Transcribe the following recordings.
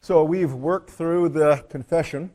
So we've worked through the confession,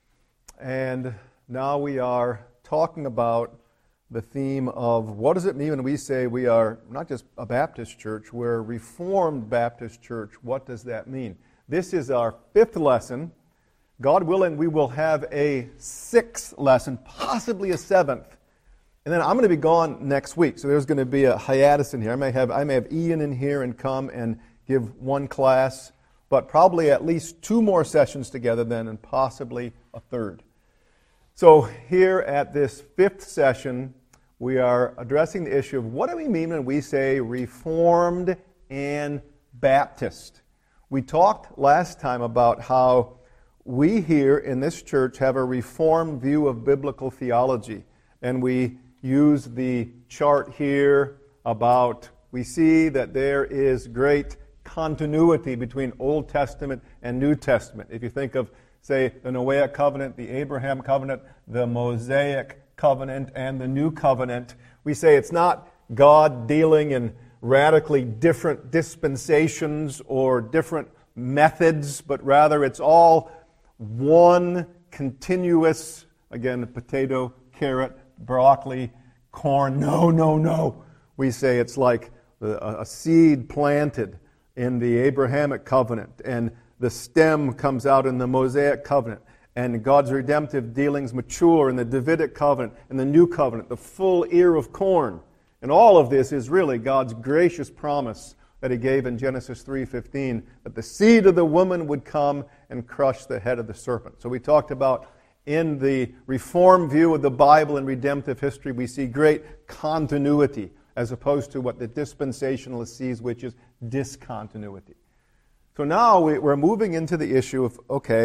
and now we are talking about the theme of what does it mean when we say we are not just a Baptist church, we're a Reformed Baptist church. What does that mean? This is our fifth lesson. God willing, we will have a sixth lesson, possibly a seventh. And then I'm going to be gone next week, so there's going to be a hiatus in here. I may have Ian in here and come and give one class, but probably at least two more sessions together then, and possibly a third. So here at this fifth session, we are addressing the issue of what do we mean when we say Reformed and Baptist. We talked last time about how we here in this church have a Reformed view of biblical theology, and we use the chart here about we see that there is great continuity between Old Testament and New Testament. If you think of, say, the Noahic covenant, the Abraham covenant, the Mosaic covenant, and the New covenant, we say it's not God dealing in radically different dispensations or different methods, but rather it's all one continuous, again, potato, carrot, broccoli, corn. No. We say it's like a seed planted in the Abrahamic covenant, and the stem comes out in the Mosaic covenant, and God's redemptive dealings mature in the Davidic covenant and the New covenant, the full ear of corn. And all of this is really God's gracious promise that He gave in Genesis 3:15, that the seed of the woman would come and crush the head of the serpent. So we talked about in the Reformed view of the Bible and redemptive history, we see great continuity as opposed to what the dispensationalist sees, which is discontinuity. So now we're moving into the issue of,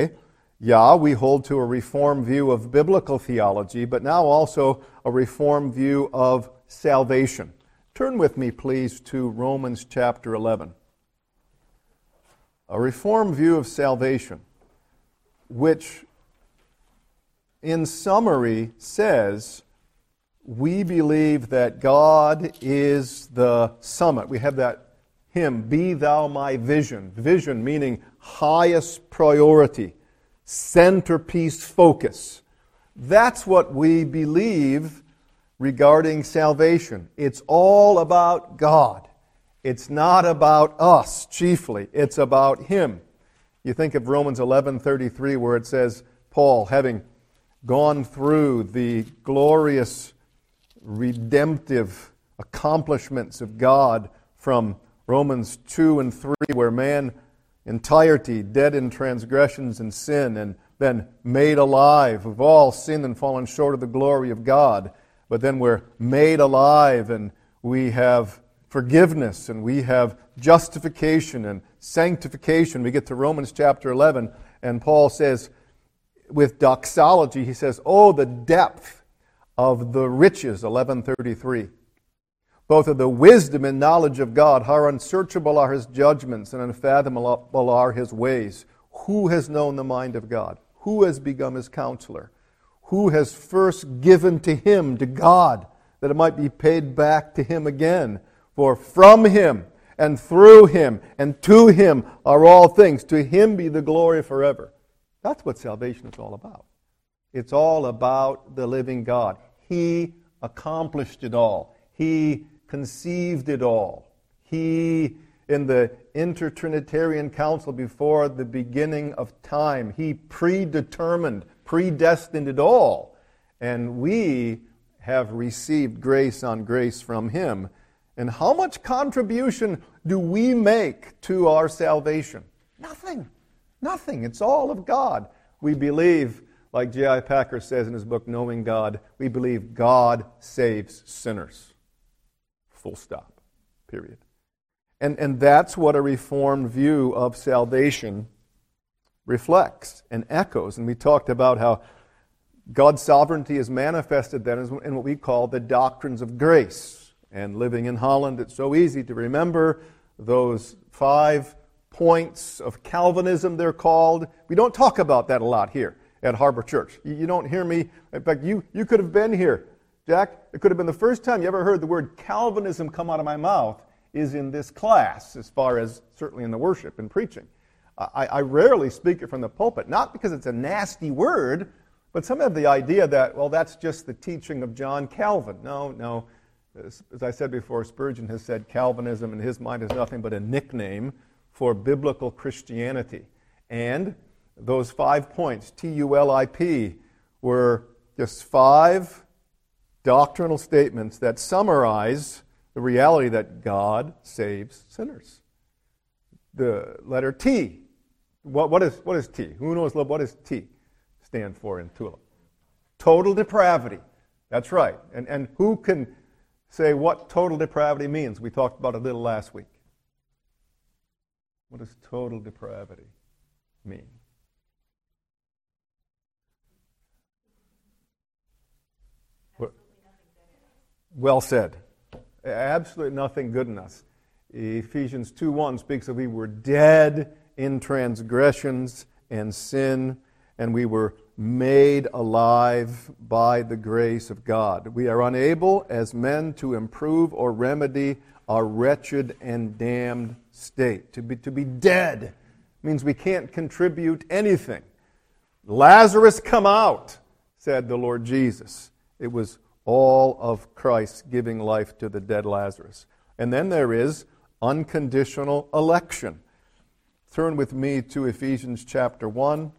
we hold to a Reformed view of biblical theology, but now also a Reformed view of salvation. Turn with me, please, to Romans chapter 11. A Reformed view of salvation, which in summary says, we believe that God is the summit. We have that hymn, Be Thou My Vision. Vision meaning highest priority, centerpiece focus. That's what we believe regarding salvation. It's all about God. It's not about us chiefly. It's about Him. You think of Romans 11:33 where it says, Paul, having gone through the glorious redemptive accomplishments of God from Romans 2 and 3, where man entirety dead in transgressions and sin, and then made alive of all sin and fallen short of the glory of God. But then we're made alive, and we have forgiveness, and we have justification and sanctification. We get to Romans chapter 11, and Paul says, with doxology, he says, oh, the depth of the riches, 11:33. Both of the wisdom and knowledge of God, how unsearchable are His judgments and unfathomable are His ways. Who has known the mind of God? Who has become His counselor? Who has first given to Him, to God, that it might be paid back to Him again? For from Him and through Him and to Him are all things. To Him be the glory forever. That's what salvation is all about. It's all about the living God. He accomplished it all. He conceived it all. He, in the Intertrinitarian Council before the beginning of time, He predetermined, predestined it all. And we have received grace on grace from Him. And how much contribution do we make to our salvation? Nothing. Nothing. It's all of God. We believe, like J.I. Packer says in his book, Knowing God, we believe God saves sinners. Full stop. Period. And that's what a Reformed view of salvation reflects and echoes. And we talked about how God's sovereignty is manifested then in what we call the doctrines of grace. And living in Holland, it's so easy to remember those 5 points of Calvinism, they're called. We don't talk about that a lot here at Harbor Church. You don't hear me. In fact, you could have been here. Jack, it could have been the first time you ever heard the word Calvinism come out of my mouth is in this class, as far as certainly in the worship and preaching. I rarely speak it from the pulpit, not because it's a nasty word, but some have the idea that, well, that's just the teaching of John Calvin. No. As I said before, Spurgeon has said Calvinism in his mind is nothing but a nickname for biblical Christianity. And those 5 points, TULIP, were just 5 doctrinal statements that summarize the reality that God saves sinners. The letter T. What is T? Who knows what does T stand for in TULIP? Total depravity. That's right. And who can say what total depravity means? We talked about it a little last week. What does total depravity mean? Well said. Absolutely nothing good in us. Ephesians 2:1 speaks of we were dead in transgressions and sin, and we were made alive by the grace of God. We are unable as men to improve or remedy our wretched and damned state. To be dead means we can't contribute anything. Lazarus, come out, said the Lord Jesus. It was all of Christ giving life to the dead Lazarus. And then there is unconditional election. Turn with me to Ephesians chapter 1.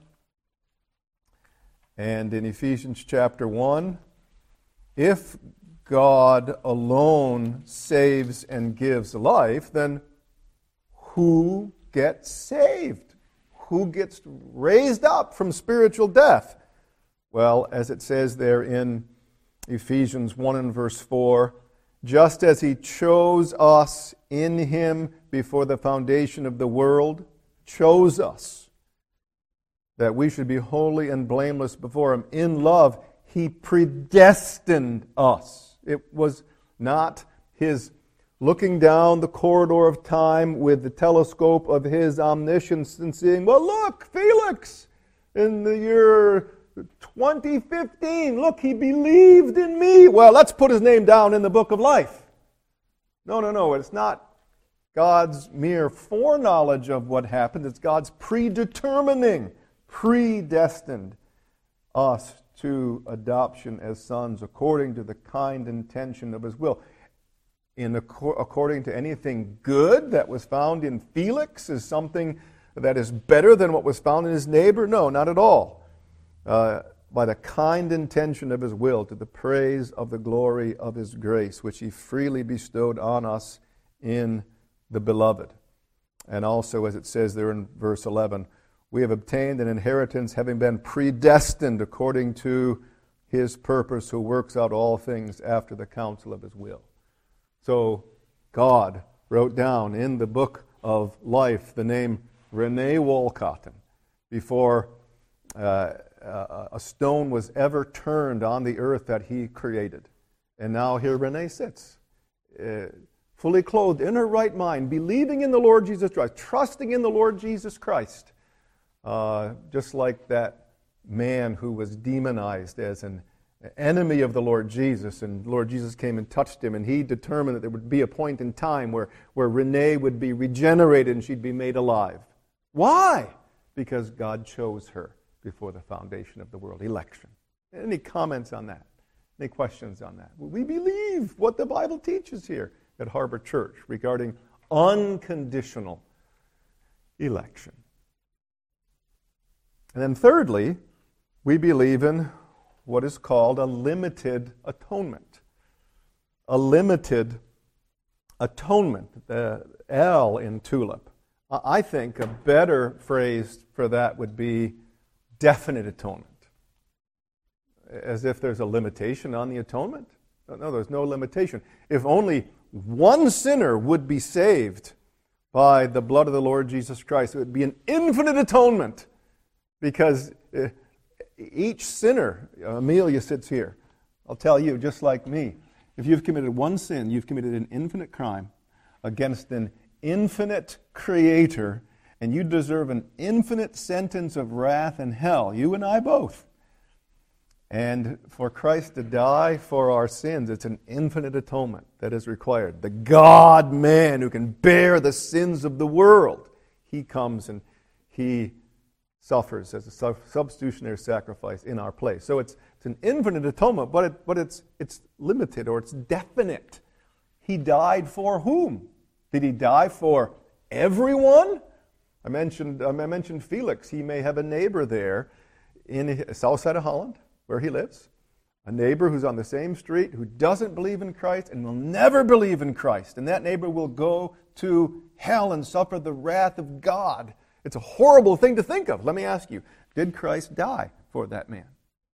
And in Ephesians chapter 1, if God alone saves and gives life, then who gets saved? Who gets raised up from spiritual death? Well, as it says there in Ephesians 1 and verse 4, just as He chose us in Him before the foundation of the world, chose us, that we should be holy and blameless before Him. In love, He predestined us. It was not His looking down the corridor of time with the telescope of His omniscience and seeing, well, look, Felix, in the year 2015, look, he believed in me. Well, let's put his name down in the book of life. No. It's not God's mere foreknowledge of what happened. It's God's predetermining, predestined us to adoption as sons according to the kind intention of His will. According to anything good that was found in Felix is something that is better than what was found in his neighbor? No, not at all. By the kind intention of His will, to the praise of the glory of His grace, which He freely bestowed on us in the Beloved. And also, as it says there in verse 11, we have obtained an inheritance, having been predestined according to His purpose, who works out all things after the counsel of His will. So, God wrote down in the book of life the name Renee Walcotton before a stone was ever turned on the earth that He created. And now here Renee sits, fully clothed in her right mind, believing in the Lord Jesus Christ, trusting in the Lord Jesus Christ, just like that man who was demonized as an enemy of the Lord Jesus, and the Lord Jesus came and touched him, and He determined that there would be a point in time where Renee would be regenerated and she'd be made alive. Why? Because God chose her before the foundation of the world. Election. Any comments on that? Any questions on that? We believe what the Bible teaches here at Harbor Church regarding unconditional election. And then thirdly, we believe in what is called a limited atonement. A limited atonement, the L in TULIP. I think a better phrase for that would be definite atonement. As if there's a limitation on the atonement. No, there's no limitation. If only one sinner would be saved by the blood of the Lord Jesus Christ, it would be an infinite atonement. Because each sinner, Amelia sits here, I'll tell you, just like me, if you've committed one sin, you've committed an infinite crime against an infinite Creator, and you deserve an infinite sentence of wrath and hell, you and I both. And for Christ to die for our sins, it's an infinite atonement that is required. The God-man who can bear the sins of the world, He comes and he suffers as a substitutionary sacrifice in our place. So it's an infinite atonement, but it's limited or it's definite. He died for whom? Did he die for everyone? I mentioned Felix. He may have a neighbor there in the south side of Holland, where he lives, a neighbor who's on the same street, who doesn't believe in Christ and will never believe in Christ. And that neighbor will go to hell and suffer the wrath of God. It's a horrible thing to think of. Let me ask you, did Christ die for that man?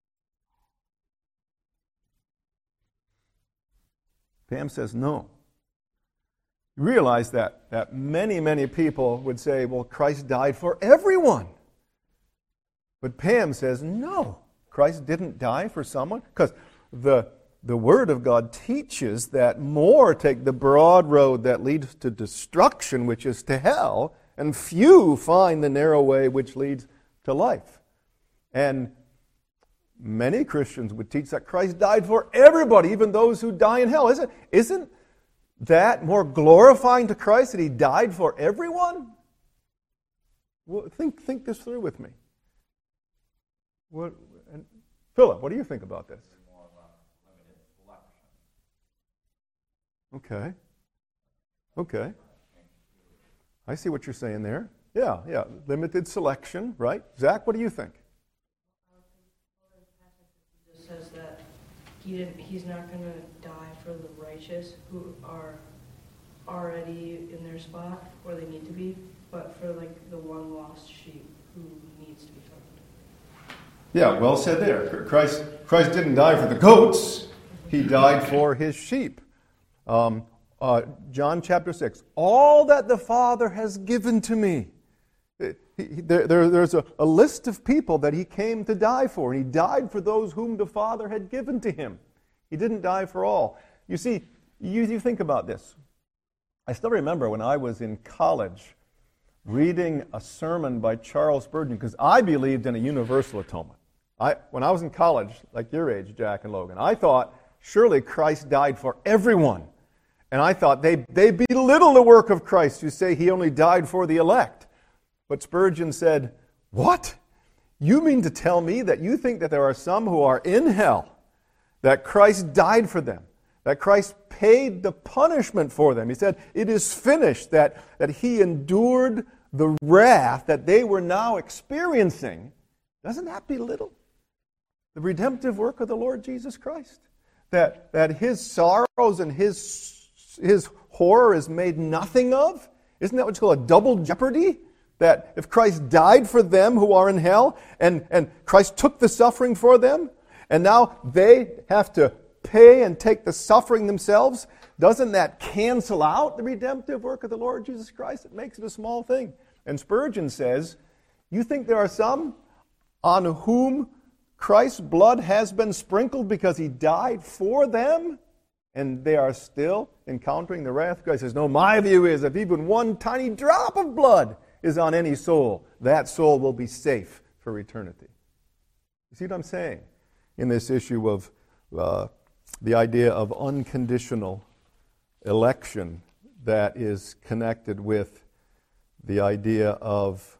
Pam says no. You realize that many people would say, well, Christ died for everyone. But Pam says, no, Christ didn't die for someone. Because the Word of God teaches that more take the broad road that leads to destruction, which is to hell, and few find the narrow way which leads to life. And many Christians would teach that Christ died for everybody, even those who die in hell. Isn't that more glorifying to Christ that He died for everyone? Well, think this through with me. Philip, what do you think about this? Okay. I see what you're saying there. Yeah. Limited selection, right? Zach, what do you think? It just says that he's not going to die for the righteous who are already in their spot where they need to be, but for like the one lost sheep who needs to be found. Yeah, well said there. Christ didn't die for the goats. He died for His sheep. John chapter 6. All that the Father has given to me. There's a list of people that He came to die for, and He died for those whom the Father had given to Him. He didn't die for all. You see, you think about this. I still remember when I was in college reading a sermon by Charles Spurgeon, because I believed in a universal atonement. When I was in college, like your age, Jack and Logan, I thought, surely Christ died for everyone. And I thought they belittle the work of Christ who say He only died for the elect. But Spurgeon said, what? You mean to tell me that you think that there are some who are in hell, that Christ died for them, that Christ paid the punishment for them? He said, it is finished, that He endured the wrath that they were now experiencing. Doesn't that belittle the redemptive work of the Lord Jesus Christ? That His sorrows and His horror is made nothing of? Isn't that what's called a double jeopardy? That if Christ died for them who are in hell, and Christ took the suffering for them, and now they have to pay and take the suffering themselves, doesn't that cancel out the redemptive work of the Lord Jesus Christ? It makes it a small thing. And Spurgeon says, you think there are some on whom Christ's blood has been sprinkled because He died for them, and they are still encountering the wrath of God? He says, no, my view is if even one tiny drop of blood is on any soul, that soul will be safe for eternity. You see what I'm saying in this issue of the idea of unconditional election that is connected with the idea of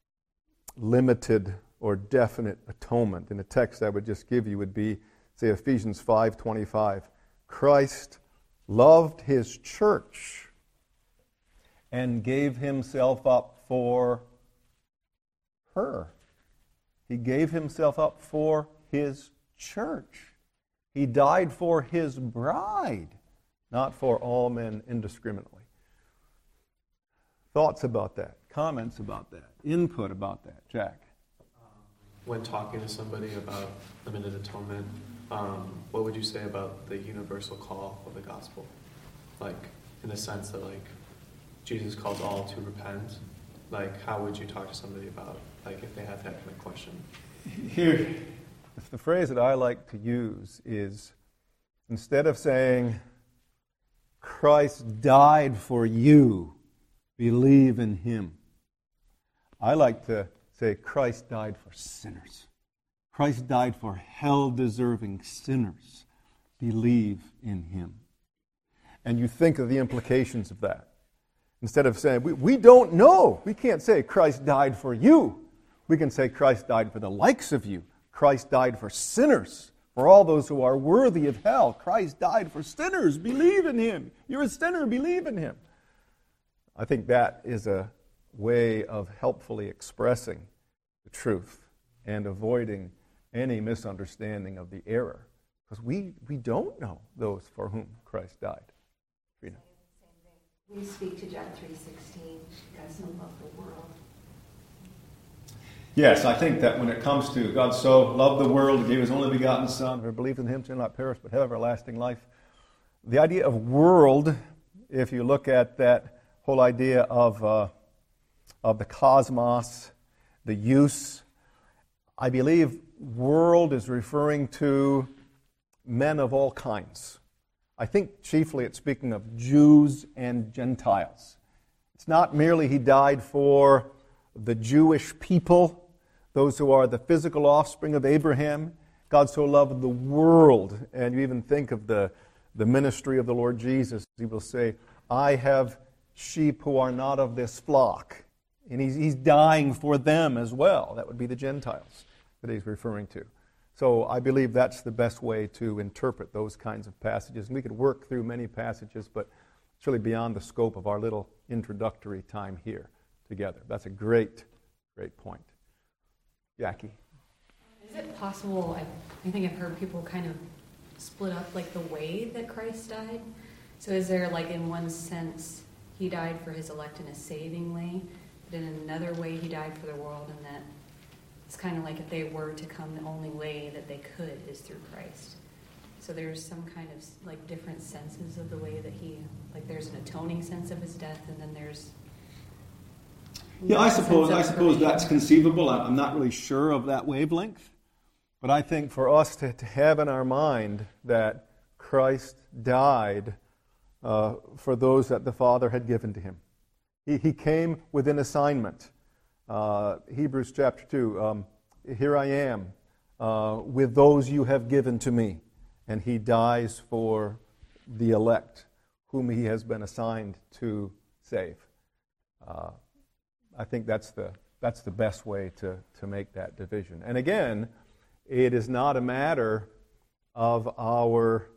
limited or definite atonement? In the text I would just give you would be, say, Ephesians 5:25. Christ loved His church and gave Himself up for her. He gave Himself up for His church. He died for His bride, not for all men indiscriminately. Thoughts about that? Comments about that? Input about that? Jack? When talking to somebody about limited atonement, what would you say about the universal call of the gospel? Like, in the sense that, like, Jesus calls all to repent. Like, how would you talk to somebody about, like, if they have that kind of question? Here, the phrase that I like to use is, instead of saying, Christ died for you, believe in Him, I like to say, Christ died for sinners. Christ died for hell-deserving sinners. Believe in Him. And you think of the implications of that. Instead of saying, we don't know. We can't say Christ died for you. We can say Christ died for the likes of you. Christ died for sinners, for all those who are worthy of hell. Christ died for sinners. Believe in him. You're a sinner. Believe in him. I think that is a way of helpfully expressing the truth and avoiding any misunderstanding of the error. Because we don't know those for whom Christ died. Trina. We speak to John 3:16, God so loved the world. Yes, I think that when it comes to God so loved the world, He gave His only begotten Son, who believes in Him shall not perish but have everlasting life. The idea of world, if you look at that whole idea of the cosmos, the use, I believe world is referring to men of all kinds. I think chiefly it's speaking of Jews and Gentiles. It's not merely He died for the Jewish people, those who are the physical offspring of Abraham. God so loved the world. And you even think of the ministry of the Lord Jesus. He will say, I have sheep who are not of this flock. And He's dying for them as well. That would be the Gentiles that He's referring to. So I believe that's the best way to interpret those kinds of passages. And we could work through many passages, but it's really beyond the scope of our little introductory time here together. That's a great, great point. Jackie? Is it possible, I think I've heard people kind of split up like the way that Christ died. So is there like in one sense He died for His elect in a saving way, but in another way He died for the world, and that it's kind of like if they were to come, the only way that they could is through Christ. So there's some kind of like different senses of the way that He, like there's an atoning sense of His death, and then there's... Yeah, I suppose that's conceivable. I'm not really sure of that wavelength. But I think for us to have in our mind that Christ died for those that the Father had given to Him. He came with an assignment. Hebrews chapter 2, here I am with those you have given to me. And He dies for the elect whom He has been assigned to save. I think that's the best way to make that division. And again, it is not a matter of our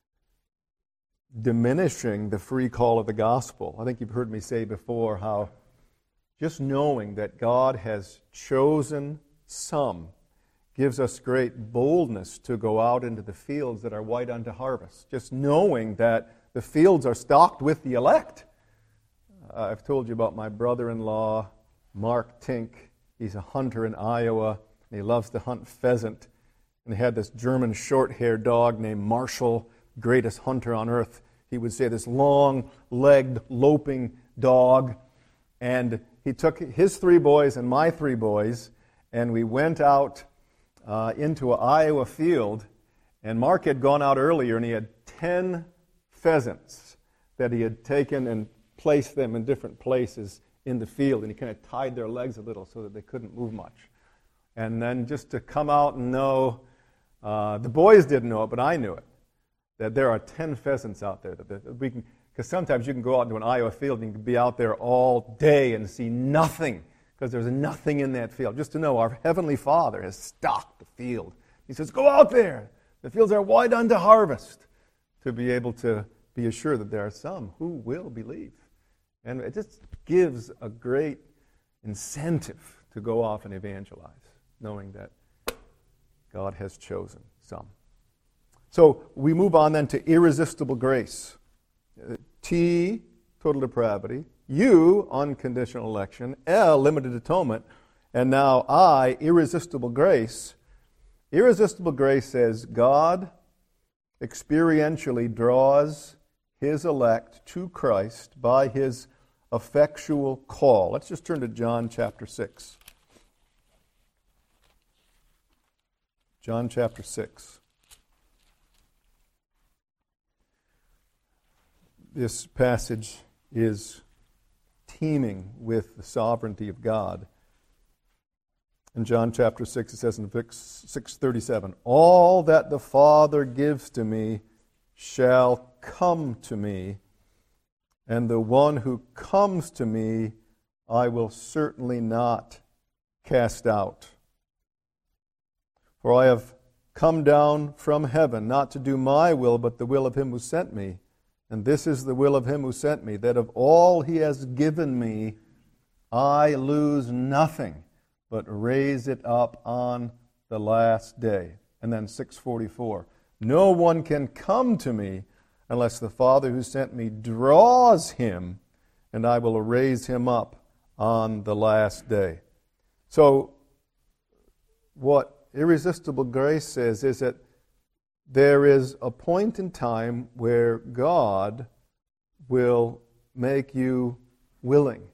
diminishing the free call of the gospel. I think you've heard me say before how just knowing that God has chosen some gives us great boldness to go out into the fields that are white unto harvest. Just knowing that the fields are stocked with the elect. I've told you about my brother-in-law, Mark Tink. He's a hunter in Iowa, and he loves to hunt pheasant. And he had this German short-haired dog named Marshall, greatest hunter on earth. He would say this long-legged, loping dog. And he took his 3 boys and my 3 boys, and we went out into an Iowa field. And Mark had gone out earlier, and he had 10 pheasants that he had taken and placed them in different places in the field, and he kind of tied their legs a little so that they couldn't move much. And then just to come out and know, the boys didn't know it, but I knew it, that there are 10 pheasants out there. That we can, because sometimes you can go out into an Iowa field and you can be out there all day and see nothing, because there's nothing in that field. Just to know our Heavenly Father has stocked the field. He says, go out there. The fields are white unto harvest, to be able to be assured that there are some who will believe. And it just gives a great incentive to go off and evangelize, knowing that God has chosen some. So we move on then to irresistible grace. T, total depravity. U, unconditional election. L, limited atonement. And now I, irresistible grace. Irresistible grace says God experientially draws His elect to Christ by His effectual call. Let's just turn to John chapter 6. John chapter 6. This passage is teeming with the sovereignty of God. In John chapter 6, it says in 6:37, all that the Father gives to me shall come to me, and the one who comes to me I will certainly not cast out. For I have come down from heaven, not to do my will, but the will of him who sent me. And this is the will of him who sent me, that of all he has given me, I lose nothing, but raise it up on the last day. And then 6:44, no one can come to me unless the Father who sent me draws him, and I will raise him up on the last day. So, what irresistible grace says is that there is a point in time where God will make you willing.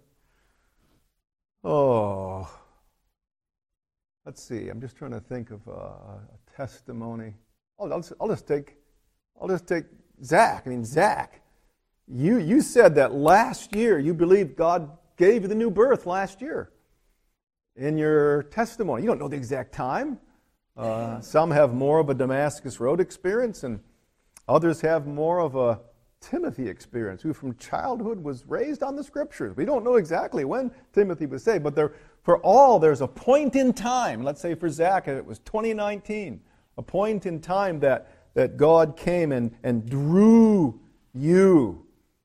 Oh, let's see. I'm just trying to think of a testimony. I'll just take Zach. I mean, Zach, you said that last year you believed God gave you the new birth last year in your testimony. You don't know the exact time. Some have more of a Damascus Road experience, and others have more of a Timothy experience, who from childhood was raised on the Scriptures. We don't know exactly when Timothy was saved, but for all, there's a point in time. Let's say for Zach, it was 2019, a point in time that God came and drew you.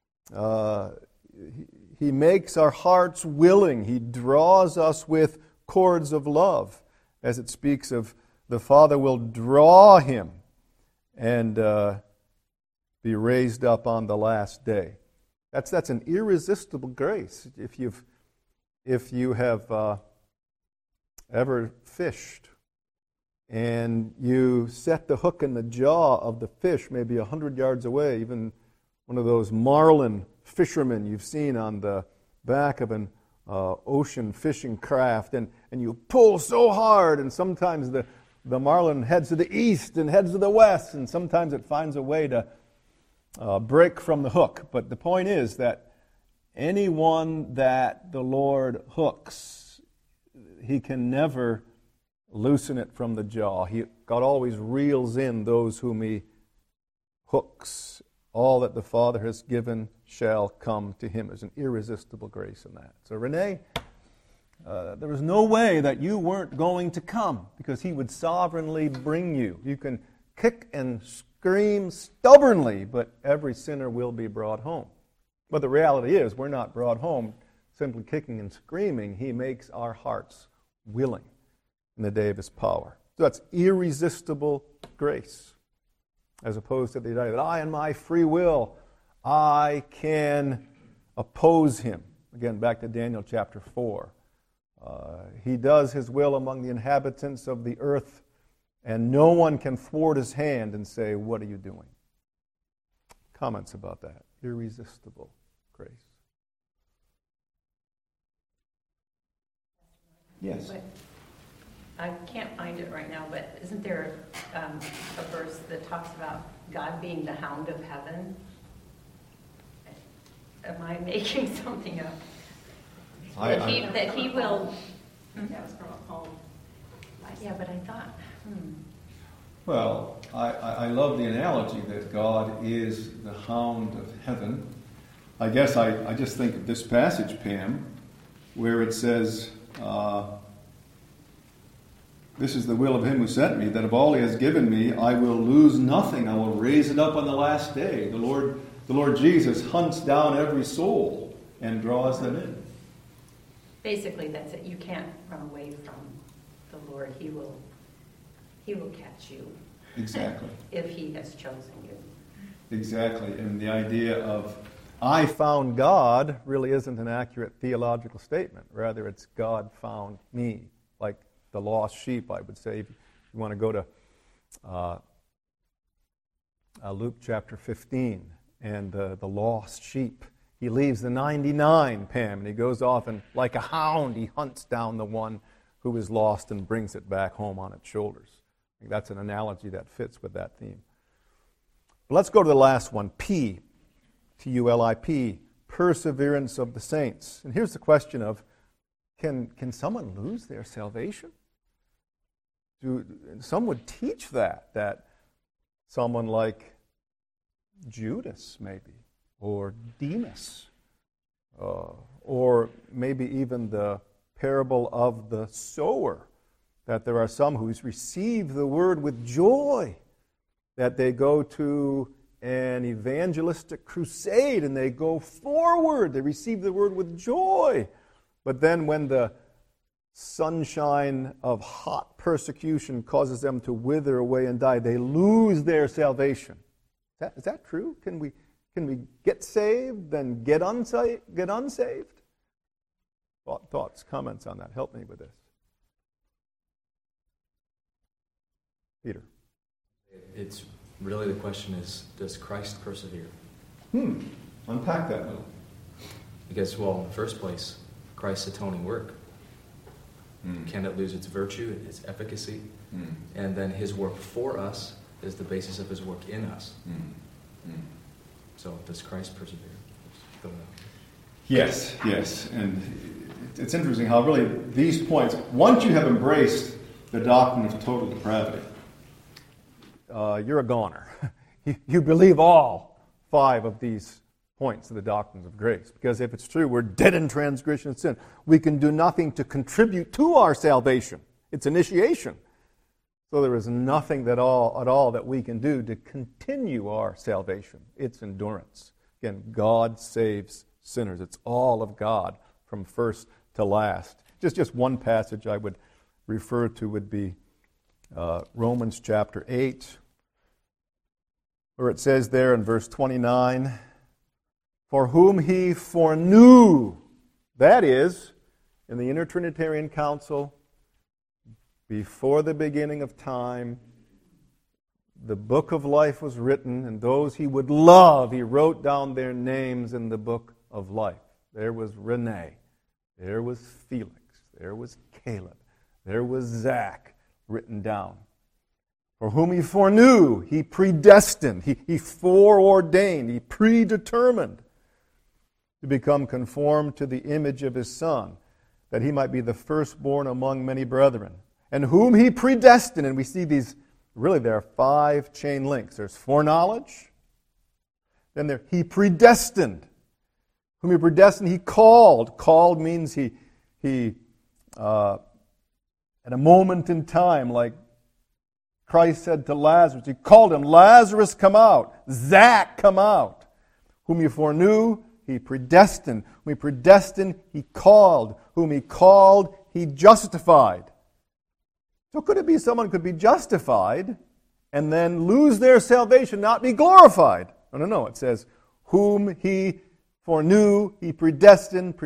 He makes our hearts willing. He draws us with cords of love, as it speaks of the Father will draw him and be raised up on the last day. That's an irresistible grace. If you have ever fished and you set the hook in the jaw of the fish maybe 100 yards away, even one of those marlin fishermen you've seen on the back of an ocean fishing craft, and you pull so hard, and sometimes the marlin heads to the east and heads to the west, and sometimes it finds a way to break from the hook. But the point is that anyone that the Lord hooks, he can never loosen it from the jaw. God always reels in those whom he hooks. All that the Father has given shall come to him. There's an irresistible grace in that. So Renee, there was no way that you weren't going to come, because he would sovereignly bring you. You can kick and scream stubbornly, but every sinner will be brought home. But the reality is, we're not brought home simply kicking and screaming. He makes our hearts willing in the day of his power. So that's irresistible grace, as opposed to the idea that I, in my free will, I can oppose him. Again, back to Daniel chapter 4. He does his will among the inhabitants of the earth, and no one can thwart his hand and say, what are you doing? Comments about that? Irresistible grace. Yes. But I can't find it right now, but isn't there a verse that talks about God being the hound of heaven? Am I making something up? That he will... That was from a poem. Yeah, but I thought, Well, I love the analogy that God is the hound of heaven. I guess I just think of this passage, Pam, where it says, this is the will of him who sent me, that of all he has given me, I will lose nothing. I will raise it up on the last day. The Lord Jesus hunts down every soul and draws them in. basically that's it. You can't run away from the Lord. He will catch you. Exactly. If he has chosen you. Exactly. And the idea of I found God really isn't an accurate theological statement. Rather, it's God found me. Like the lost sheep, I would say. If you want to go to Luke chapter 15 and the lost sheep. He leaves the 99, Pam, and he goes off and like a hound, he hunts down the one who is lost and brings it back home on its shoulders. I think that's an analogy that fits with that theme. But let's go to the last one, P, T-U-L-I-P, perseverance of the saints. And here's the question of, can someone lose their salvation? Some would teach that someone like Judas, maybe, or Demas, or maybe even the parable of the sower, that there are some who receive the word with joy, that they go to an evangelistic crusade and they go forward, they receive the word with joy. But then when the sunshine of hot persecution causes them to wither away and die, they lose their salvation. Is that true? Can we get saved, then get unsaved? Thoughts, comments on that? Help me with this. Peter. It's really, the question is, does Christ persevere? Unpack that a little. Because, well, in the first place, Christ's atoning work, can it lose its virtue, its efficacy? And then his work for us is the basis of his work in us. So does Christ persevere? Yes. And it's interesting how really these points, once you have embraced the doctrine of total depravity, you're a goner. You believe all 5 of these points of the doctrines of grace. Because if it's true, we're dead in transgression and sin. We can do nothing to contribute to our salvation. It's initiation. So there is nothing at all that we can do to continue our salvation. It's endurance. Again, God saves sinners. It's all of God from first to last. Just one passage I would refer to would be Romans chapter 8, where it says there in verse 29, for whom he foreknew, that is, in the Intertrinitarian Council, before the beginning of time, the book of life was written, and those he would love, he wrote down their names in the book of life. There was Renee, there was Felix, there was Caleb, there was Zach written down. For whom he foreknew, he predestined, he foreordained, he predetermined to become conformed to the image of his Son, that he might be the firstborn among many brethren. And whom he predestined, and we see these, really there are 5 chain links. There's foreknowledge, then he predestined. Whom he predestined, he called. Called means he at a moment in time, like Christ said to Lazarus, he called him, Lazarus, come out. Zach, come out. Whom he foreknew, he predestined. Whom he predestined, he called. Whom he called, he justified. So could it be someone could be justified and then lose their salvation, not be glorified? No. It says, whom he foreknew, he predestined,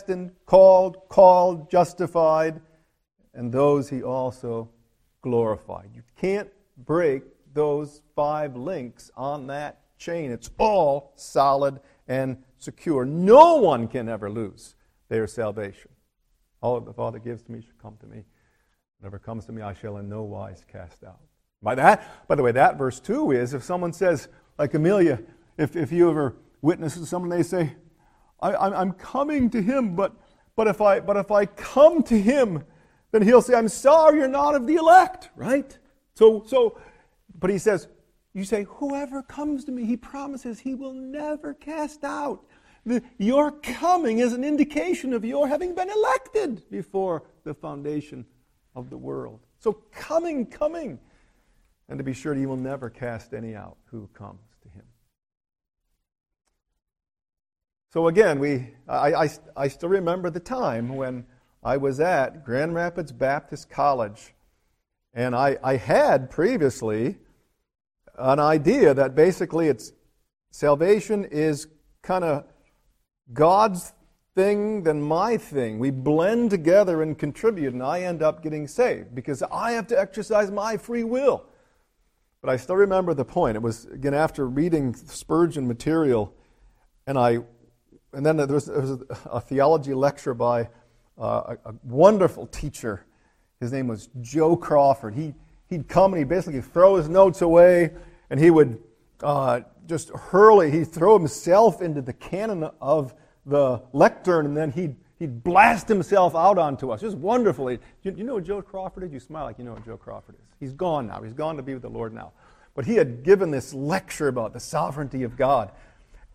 called, justified, and those he also glorified. You can't break those 5 links on that chain. It's all solid and secure. No one can ever lose their salvation. All that the Father gives to me shall come to me. Whatever comes to me, I shall in no wise cast out. By the way, that verse 2 is, if someone says, like Amelia, if you ever witness to someone, they say, I'm coming to him, but if I come to him, then he'll say, I'm sorry, you're not of the elect, right? But he says, you say, whoever comes to me, he promises he will never cast out. Your coming is an indication of your having been elected before the foundation of the world. So coming, and to be sure he will never cast any out who comes to him. So again, I still remember the time when I was at Grand Rapids Baptist College, and I had previously an idea that basically salvation is kind of God's thing than my thing. We blend together and contribute, and I end up getting saved because I have to exercise my free will. But I still remember the point. It was, again, after reading Spurgeon material, and then there was a theology lecture by a wonderful teacher. His name was Joe Crawford. He'd come and he'd basically throw his notes away, and he would just he'd throw himself into the canon of the lectern, and then he'd blast himself out onto us. Just wonderful. You know who Joe Crawford is? You smile like you know who Joe Crawford is. He's gone now. He's gone to be with the Lord now. But he had given this lecture about the sovereignty of God.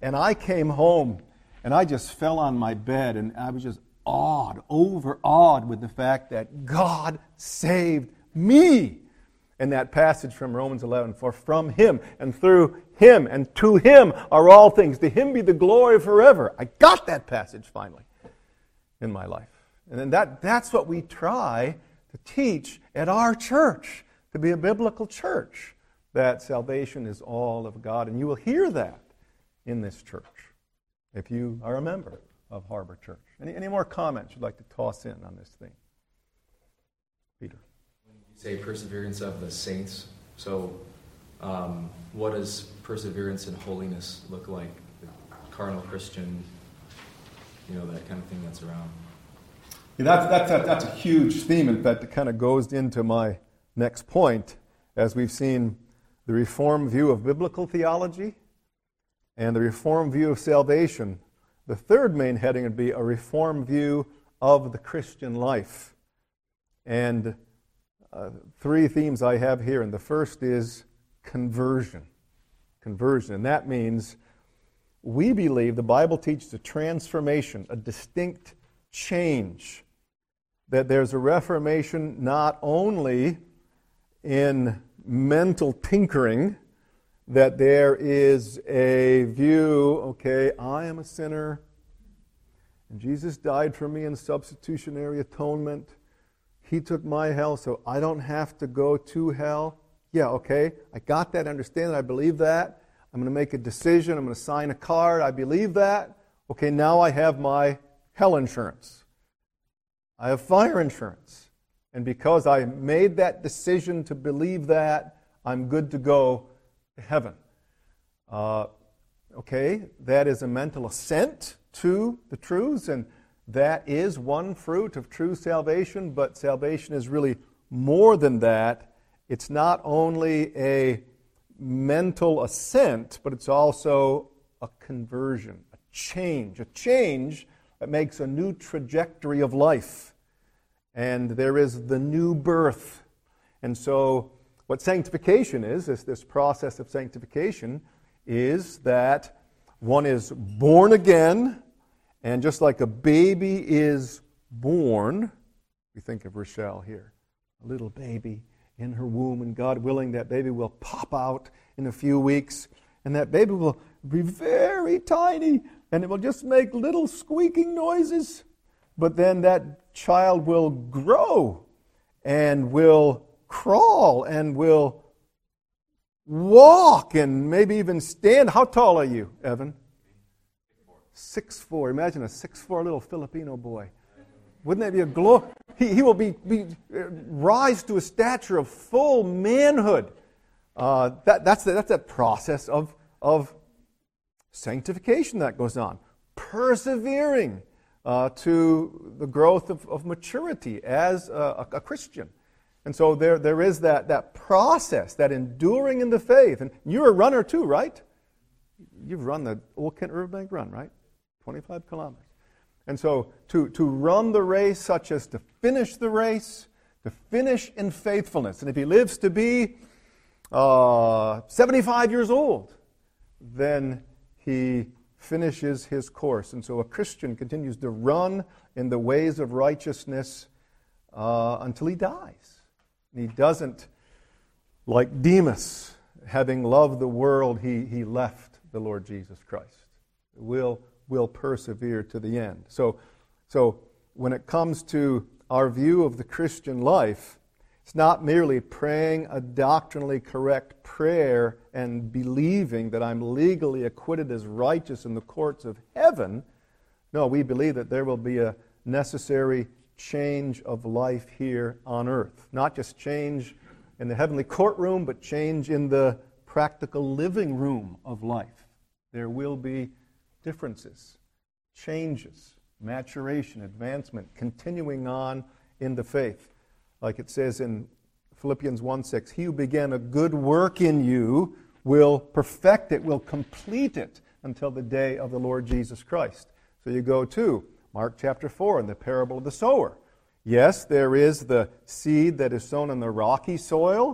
And I came home, and I just fell on my bed, and I was just overawed with the fact that God saved me. And that passage from Romans 11, for from Him and through Him and to Him are all things. To Him be the glory forever. I got that passage finally in my life. And then that's what we try to teach at our church, to be a biblical church, that salvation is all of God. And you will hear that in this church if you are a member of Harbor Church. Any more comments you'd like to toss in on this thing? Peter. When you say perseverance of the saints, so what does perseverance in holiness look like? The carnal Christian, that kind of thing that's around. Yeah, that's a huge theme. In fact, it kind of goes into my next point, as we've seen the Reformed view of biblical theology and the Reformed view of salvation. The third main heading would be a Reformed view of the Christian life. And three themes I have here, and the first is conversion. Conversion, and that means we believe the Bible teaches a transformation, a distinct change, that there's a reformation not only in mental tinkering, that there is a view, okay, I am a sinner, and Jesus died for me in substitutionary atonement. He took my hell, so I don't have to go to hell. Yeah, okay, I got that, I understand that, I believe that. I'm going to make a decision, I'm going to sign a card, I believe that. Okay, now I have my hell insurance. I have fire insurance. And because I made that decision to believe that, I'm good to go to heaven. Okay, that is a mental assent to the truths, and that is one fruit of true salvation, but salvation is really more than that. It's not only a mental assent, but it's also a conversion, a change that makes a new trajectory of life. And there is the new birth. And so what sanctification is, this process of sanctification, is that one is born again, and just like a baby is born, we think of Rochelle here, a little baby in her womb, and God willing, that baby will pop out in a few weeks, and that baby will be very tiny, and it will just make little squeaking noises. But then that child will grow and will crawl and will walk and maybe even stand. How tall are you, Evan? 6'4". Imagine a 6'4" little Filipino boy. Wouldn't that be a glory? He will rise to a stature of full manhood. That's that process of sanctification that goes on. Persevering to the growth of maturity as a Christian. And so there is that process, that enduring in the faith. And you're a runner too, right? You've run the Old Kent Riverbank Run, right? 25 kilometers. And so to run the race such as to finish the race, to finish in faithfulness. And if he lives to be 75 years old, then he finishes his course. And so a Christian continues to run in the ways of righteousness until he dies. And he doesn't, like Demas, having loved the world, he left the Lord Jesus Christ. Will persevere to the end. So when it comes to our view of the Christian life, it's not merely praying a doctrinally correct prayer and believing that I'm legally acquitted as righteous in the courts of heaven. No, we believe that there will be a necessary change of life here on earth. Not just change in the heavenly courtroom, but change in the practical living room of life. There will be differences, changes, maturation, advancement, continuing on in the faith. Like it says in Philippians 1:6, he who began a good work in you will perfect it, will complete it until the day of the Lord Jesus Christ. So you go to Mark chapter 4 in the parable of the sower. Yes, there is the seed that is sown in the rocky soil,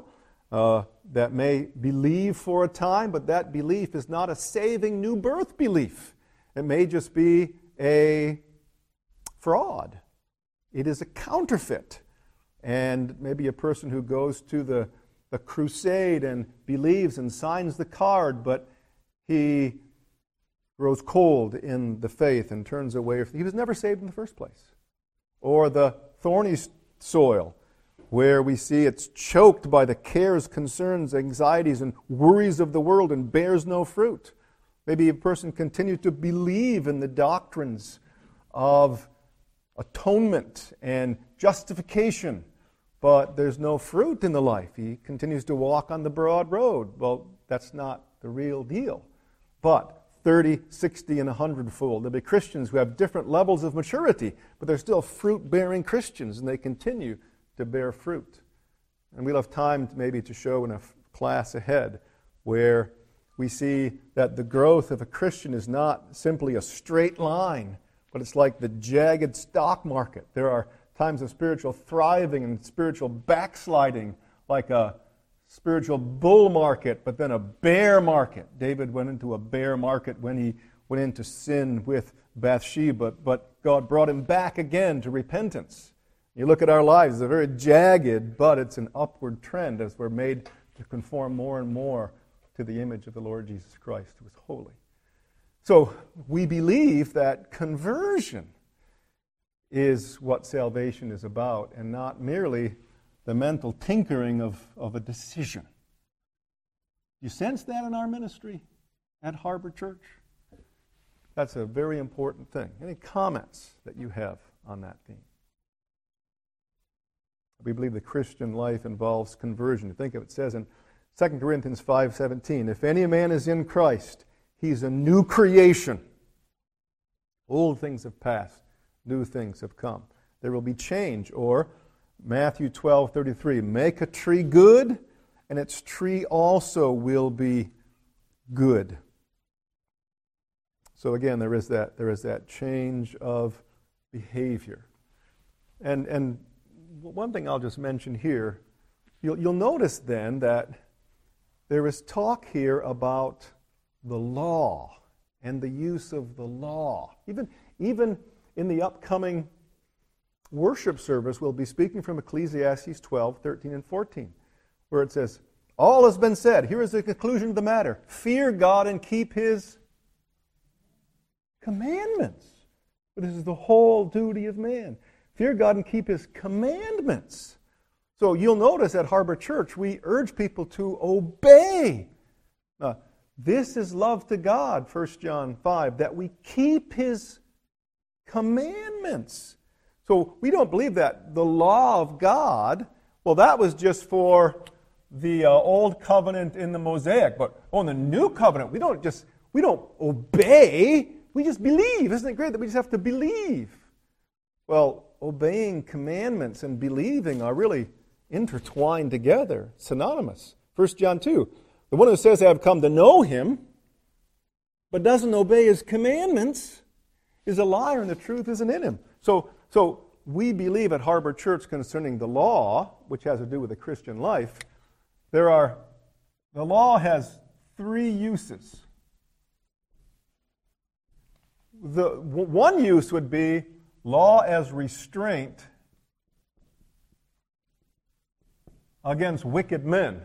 that may believe for a time, but that belief is not a saving new birth belief. It may just be a fraud. It is a counterfeit. And maybe a person who goes to the crusade and believes and signs the card, but he grows cold in the faith and turns away. He was never saved in the first place. Or the thorny soil, where we see it's choked by the cares, concerns, anxieties, and worries of the world and bears no fruit. Maybe a person continues to believe in the doctrines of atonement and justification, but there's no fruit in the life. He continues to walk on the broad road. Well, that's not the real deal. But 30, 60, and 100-fold. There'll be Christians who have different levels of maturity, but they're still fruit-bearing Christians, and they continue to bear fruit. And we'll have time maybe to show in a class ahead where we see that the growth of a Christian is not simply a straight line, but it's like the jagged stock market. There are times of spiritual thriving and spiritual backsliding, like a spiritual bull market, but then a bear market. David went into a bear market when he went into sin with Bathsheba, but God brought him back again to repentance. You look at our lives, it's a very jagged, but it's an upward trend as we're made to conform more and more to the image of the Lord Jesus Christ, who is holy. So we believe that conversion is what salvation is about, and not merely the mental tinkering of a decision. You sense that in our ministry at Harbor Church? That's a very important thing. Any comments that you have on that theme? We believe the Christian life involves conversion. Think of it, says in 2 Corinthians 5:17, if any man is in Christ, he's a new creation. Old things have passed, new things have come. There will be change. Or Matthew 12:33, make a tree good, and its tree also will be good. So again, there is that change of behavior. And one thing I'll just mention here, you'll notice then that there is talk here about the law and the use of the law. Even in the upcoming worship service, we'll be speaking from Ecclesiastes 12:13 and 14, where it says, all has been said. Here is the conclusion of the matter. Fear God and keep His commandments. For this is the whole duty of man. Fear God and keep His commandments. So you'll notice at Harbor Church, we urge people to obey. This is love to God, 1 John 5, that we keep His commandments. So we don't believe that the law of God, well, that was just for the old covenant in the Mosaic, but in the new covenant, we don't obey, we just believe. Isn't it great that we just have to believe? Well, obeying commandments and believing are really intertwined together, synonymous. 1 John 2, the one who says, I have come to know Him, but doesn't obey His commandments, is a liar, and the truth isn't in him. So we believe at Harbor Church concerning the law, which has to do with the Christian life, the law has three uses. The one use would be law as restraint against wicked men.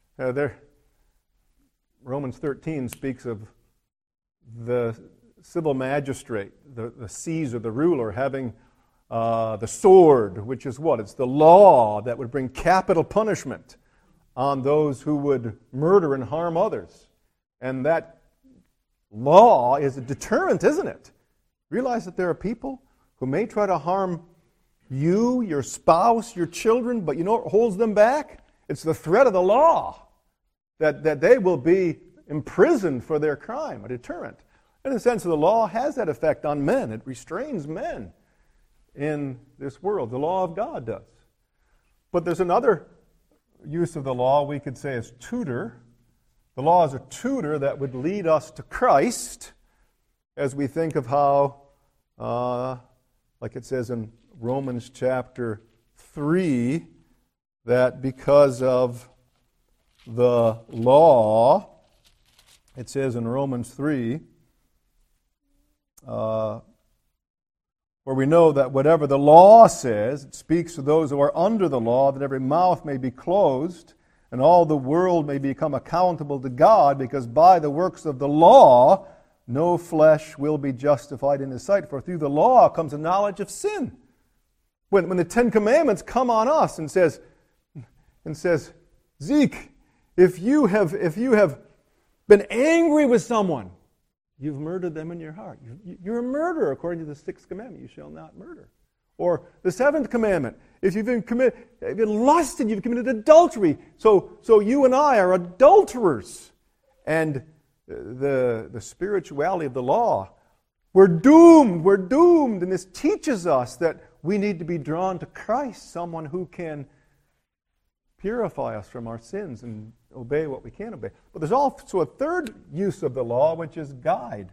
Romans 13 speaks of the civil magistrate, the Caesar, the ruler, having the sword, which is what? It's the law that would bring capital punishment on those who would murder and harm others. And that law is a deterrent, isn't it? Realize that there are people who may try to harm you, your spouse, your children, but you know what holds them back? It's the threat of the law, that they will be imprisoned for their crime, a deterrent. In a sense, the law has that effect on men. It restrains men in this world. The law of God does. But there's another use of the law we could say is tutor. The law is a tutor that would lead us to Christ as we think of how, like it says in Romans chapter 3, that because of the law, it says in Romans 3, where we know that whatever the law says, it speaks to those who are under the law, that every mouth may be closed, and all the world may become accountable to God, because by the works of the law, no flesh will be justified in His sight. For through the law comes a knowledge of sin. When the Ten Commandments come on us and says, Zeke, if you have been angry with someone, you've murdered them in your heart. You're a murderer according to the sixth commandment. You shall not murder. Or the seventh commandment. If you've been lusted, you've committed adultery. So you and I are adulterers. And the spirituality of the law, we're doomed. And this teaches us that we need to be drawn to Christ, someone who can purify us from our sins and obey what we can't obey. But there's also a third use of the law, which is guide.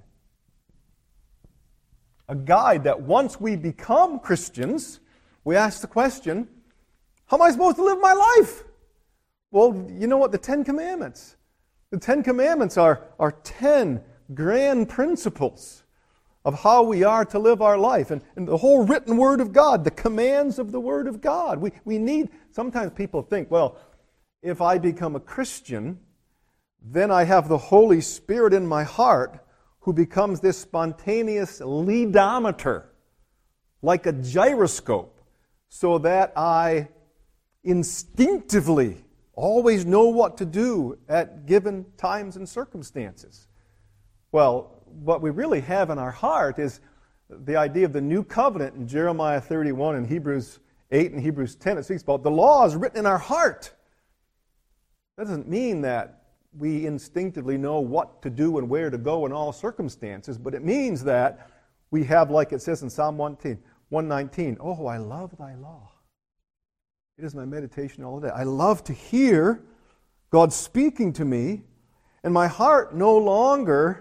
A guide that once we become Christians, we ask the question, how am I supposed to live my life? Well, you know what? The Ten Commandments. The Ten Commandments are 10 grand principles of how we are to live our life. And the whole written Word of God, the commands of the Word of God. We need, sometimes people think, well, if I become a Christian, then I have the Holy Spirit in my heart who becomes this spontaneous leadometer, like a gyroscope, so that I instinctively always know what to do at given times and circumstances. Well, what we really have in our heart is the idea of the new covenant in Jeremiah 31 and Hebrews 8 and Hebrews 10. It speaks about the law is written in our heart. That doesn't mean that we instinctively know what to do and where to go in all circumstances, but it means that we have, like it says in Psalm 119, oh, I love thy law. It is my meditation all day. I love to hear God speaking to me, and my heart no longer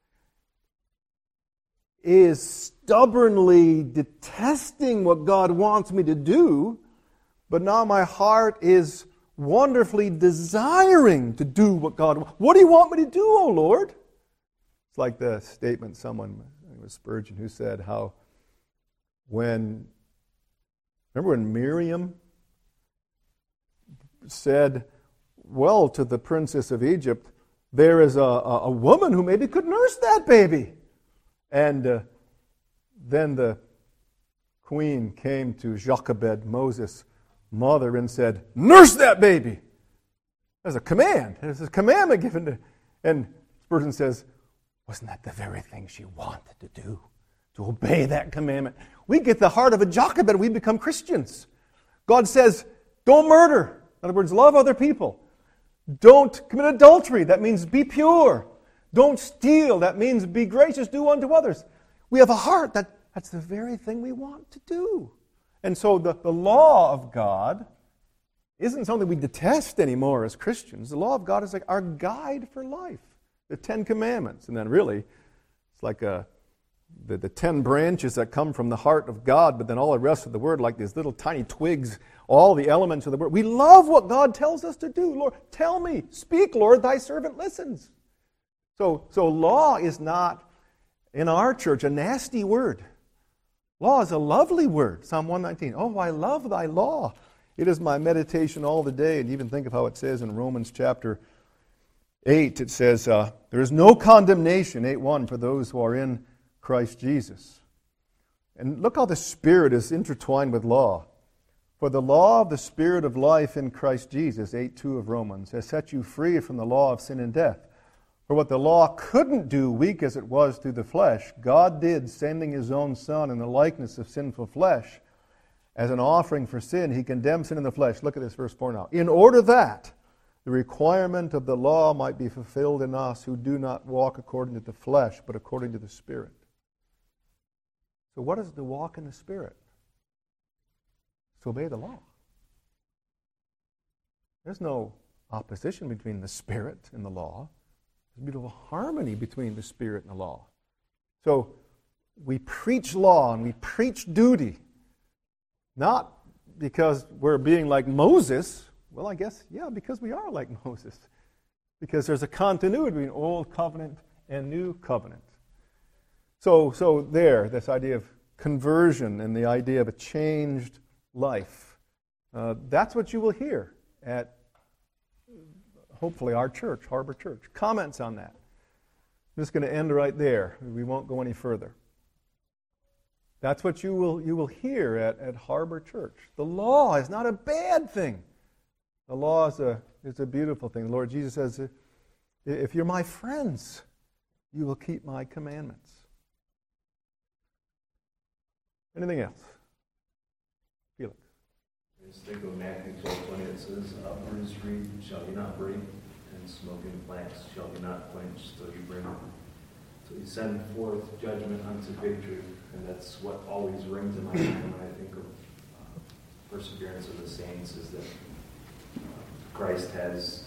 is stubbornly detesting what God wants me to do, but now my heart is wonderfully desiring to do what God wants. What do you want me to do, O Lord? It's like the statement someone, I think it was Spurgeon, who said how remember when Miriam said, well, to the princess of Egypt, there is a woman who maybe could nurse that baby. And then the queen came to Jochebed, Moses' mother, and said, nurse that baby. There's a command. There's a commandment given to... And Spurgeon says, wasn't that the very thing she wanted to do? To obey that commandment. We get the heart of a Jochebed, we become Christians. God says, don't murder. In other words, love other people. Don't commit adultery. That means be pure. Don't steal. That means be gracious. Do unto others. We have a heart that's the very thing we want to do. And so the law of God isn't something we detest anymore as Christians. The law of God is like our guide for life. The Ten Commandments. And then really, it's like the 10 branches that come from the heart of God, but then all the rest of the Word, like these little tiny twigs, all the elements of the Word. We love what God tells us to do. Lord, tell me. Speak, Lord, thy servant listens. So law is not, in our church, a nasty word. Law is a lovely word. Psalm 119. Oh, I love thy law. It is my meditation all the day. And even think of how it says in Romans chapter 8. It says, there is no condemnation, 8:1, for those who are in Christ Jesus. And look how the Spirit is intertwined with law. For the law of the Spirit of life in Christ Jesus, 8:2 of Romans, has set you free from the law of sin and death. For what the law couldn't do, weak as it was through the flesh, God did, sending His own Son in the likeness of sinful flesh. As an offering for sin, He condemned sin in the flesh. Look at this verse 4 now. In order that the requirement of the law might be fulfilled in us who do not walk according to the flesh, but according to the Spirit. So what is it to walk in the Spirit? It's to obey the law. There's no opposition between the Spirit and the law. There's a beautiful harmony between the Spirit and the law. So we preach law and we preach duty, not because we're being like Moses, Well, I guess, yeah, because we are like Moses. Because there's a continuity between Old Covenant and New Covenant. So there, this idea of conversion and the idea of a changed life, that's what you will hear at, hopefully, our church, Harbor Church. Comments on that? I'm just going to end right there. We won't go any further. That's what you will hear at Harbor Church. The law is not a bad thing. The law is a beautiful thing. The Lord Jesus says, if you're my friends, you will keep my commandments. Anything else? Felix. Just think of Matthew 12:20. It says, "Bruised reed shall you not break, and smoking flax shall you not quench till you bring." So you send forth judgment unto victory, and that's what always rings in my mind when I think of perseverance of the saints, is that Christ has,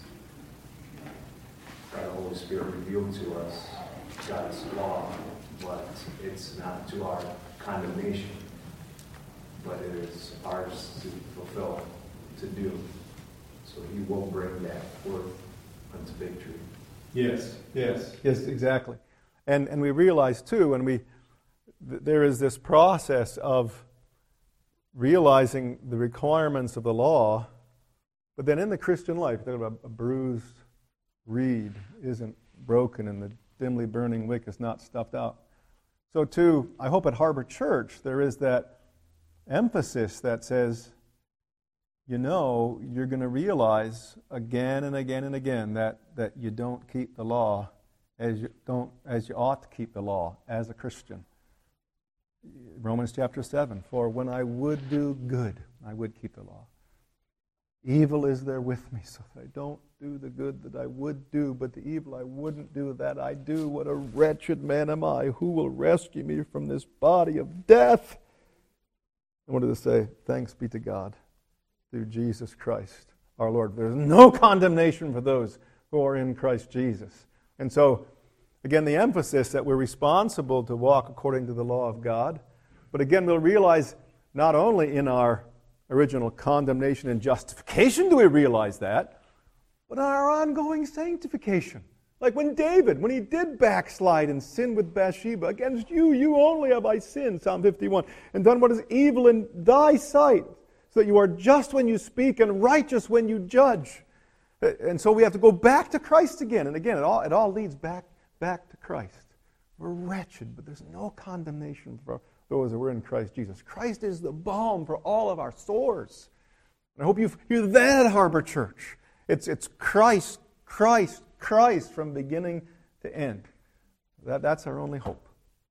by the Holy Spirit, revealed to us God's law, but it's not to our condemnation, but it is ours to fulfill, to do. So He will bring that forth unto victory. Yes, exactly. And we realize too, there is this process of realizing the requirements of the law, but then in the Christian life, a bruised reed isn't broken and the dimly burning wick is not stuffed out. So too, I hope at Harbor Church there is that emphasis that says, you're going to realize again and again and again that you don't keep the law as you ought to keep the law as a Christian. Romans chapter 7, "For when I would do good, I would keep the law. Evil is there with me, so that I don't do the good that I would do, but the evil I wouldn't do, that I do. What a wretched man am I! Who will rescue me from this body of death?" I wanted to say, thanks be to God through Jesus Christ, our Lord. There's no condemnation for those who are in Christ Jesus. And so, again, the emphasis that we're responsible to walk according to the law of God, but again, we'll realize not only in our original condemnation and justification do we realize that, but in our ongoing sanctification. Like when David, when he did backslide and sin with Bathsheba, "Against you only have I sinned," Psalm 51, "and done what is evil in thy sight, so that you are just when you speak and righteous when you judge." And so we have to go back to Christ again. And again, it all leads back to Christ. We're wretched, but there's no condemnation for those who are in Christ Jesus. Christ is the balm for all of our sores. And I hope you hear that at Harbor Church. It's Christ, Christ, Christ from beginning to end. That's our only hope.